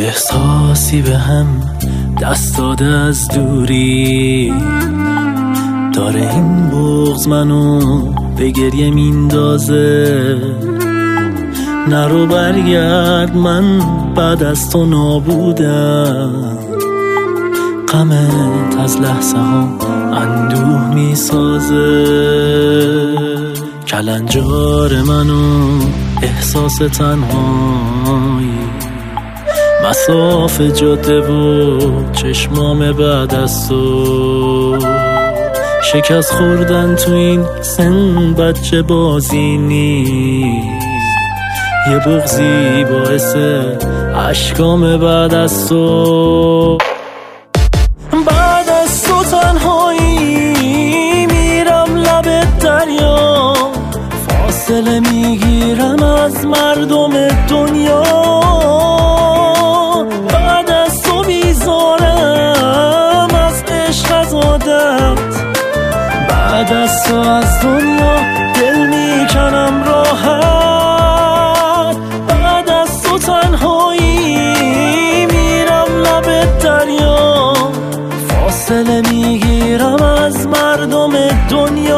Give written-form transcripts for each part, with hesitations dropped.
احساسی به هم دست داده از دوری، داره این بغض منو به گریه میندازه. نرو برگرد، من بعد از تو نابودم. غمت از لحظه ها اندوه میسازه. کلنجار منو احساس تنهایی، مساف جاده و چشمام بعد از تو. شکست خوردن تو این سن بچه بازی نیست، یه بغضی باعث اشکام بعد از تو. بعد از تو تنهایی میرم لب دریا، فاصله میگیرم از مردم دنیا. بعد از تو بیزارم از عشق از عادت، بعد از تو از دنیا دل میکنم راحت. بعد از تو تنهایی میرم لب دریا، فاصله میگیرم از مردم دنیا.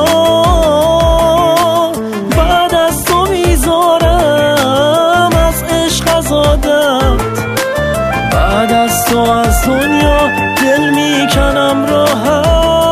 بعد از تو بیزارم از عشق از عادت، بعد از تو از دنیا دل میکنم راحت.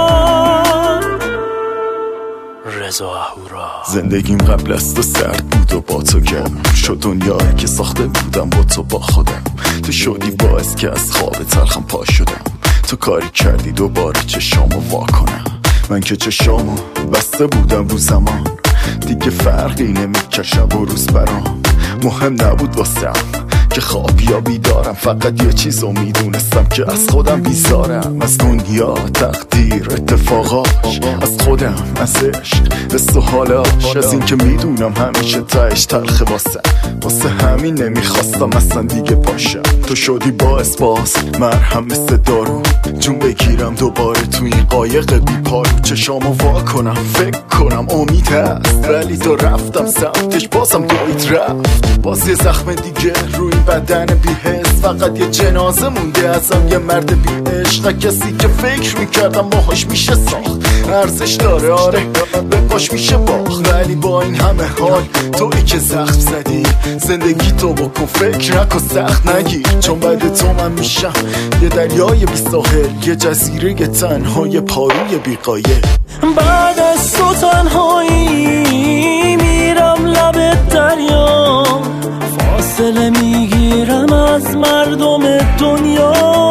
رضا اهورا. زندگیم قبل از تو سرد بود و با تو گرم شد، دنیایی که ساخته بودم با تو با خودم. تو شدی باعث که از خواب تلخم پا شدم. تو کاری کردی دوباره چشامو وا کنم. من که چشامو بسته بودم رو زمان، دیگه فرقی نمیکرد شب و روز برام. مهم نبود واسم که خواب یا بیدارم، فقط یه چیزو میدونستم که از خودم بیزارم. از دنیا، تقدیر، اتفاقاش، از خودم، از عشق، حس و حالاش. از این که میدونم همیشه تهش تلخه واسه همین نمیخواستم اصلا دیگه باشم. تو شدی باعث باز مرهم مثل دارو، جون بگیرم دوباره تو این قایق بی پارو. چشامو وا کنم فکر کنم امید هست، ولی تو رفتم سمتش بازم دوید رفت. باز یه زخم دیگه روی بدن بی حس، فقط یه جنازه مونده ازم، یه مرد بی عشق. کسی که فکر میکردم باهاش میشه ساخت، ارزش داره آره به پاش میشه باخت. ولی با این همه حال تویی که زخم زدی، زندگی تو بکن فکر نکن سخت نگیر. چون بعد تو من میشم یه دریای بی ساحل، یه جزیره تنها، یه پاروی بی قایل. بعد از تو تنهایی میرم لب دریا، فاصله میگیرم از مردم دنیا.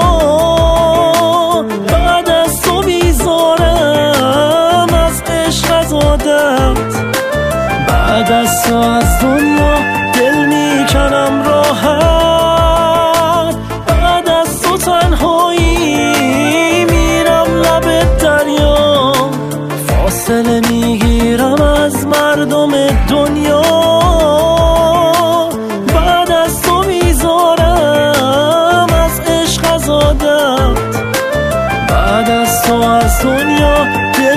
بعد از تو بیزارم از عشق از عادت، بعد از تو از دنیا دل میکنم راحت. بعد از تو تنهایی میرم لب دریا، فاصله میگیرم از مردم دنیا. بعد از تو بیزارم از عشق از عادت، بعد از تو از دنیا